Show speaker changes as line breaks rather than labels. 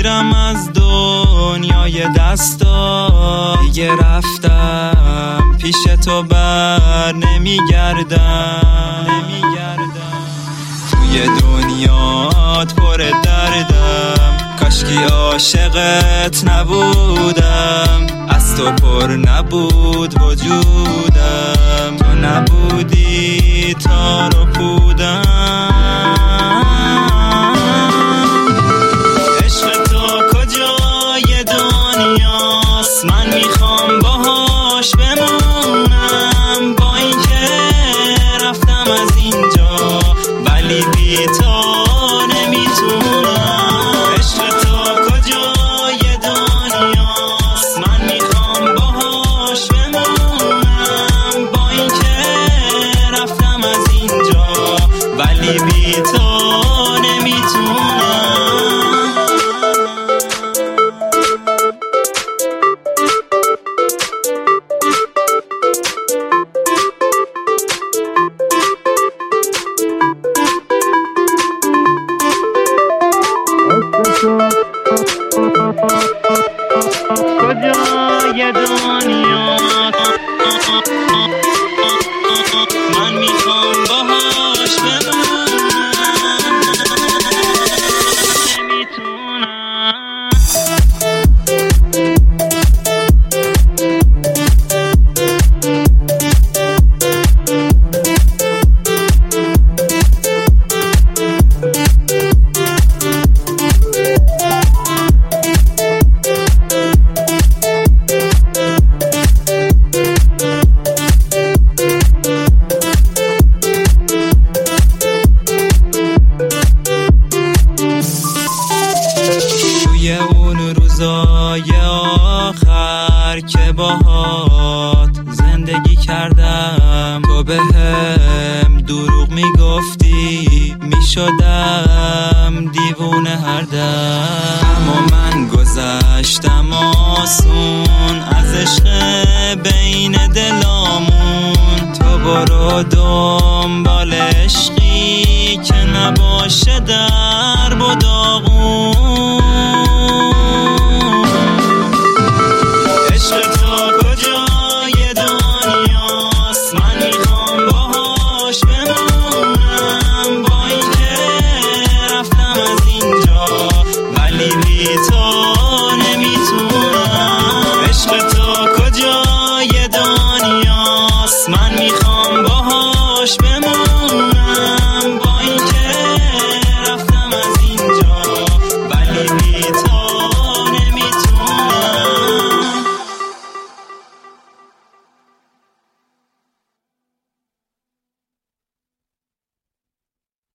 میرم از دنیای دستا، دیگه رفتم پیش تو بر نمیگردم. توی دنیات پر دردم، کاشکی عاشقت نبودم، از تو پر نبود وجودم، تو نبودی تار و پودم. عشق تو کجای دنیاست، من میخوام باهاش بمونم، با اینکه رفتم از اینجا ولی بی تو نمیتونم. عشق تو کجای دنیاست، من میخوام باهاش بمونم، با اینکه رفتم از اینجا ولی بی تو نمیتونم. کجای دنیا من میخوام باهاش بمونم، نمیتونم. اون روزای آخر که باهات زندگی کردم، تو بهم دروغ میگفتی، میشدم دیوونه هر دم. اما من گذشتم آسون از عشق بین دلامون، تو برو دنبال عشقی که نباشه درب و داغون. عشق تو کجای دنیاست، من میخوام باهاش بمونم، با اینکه رفتم از اینجا ولی بی تو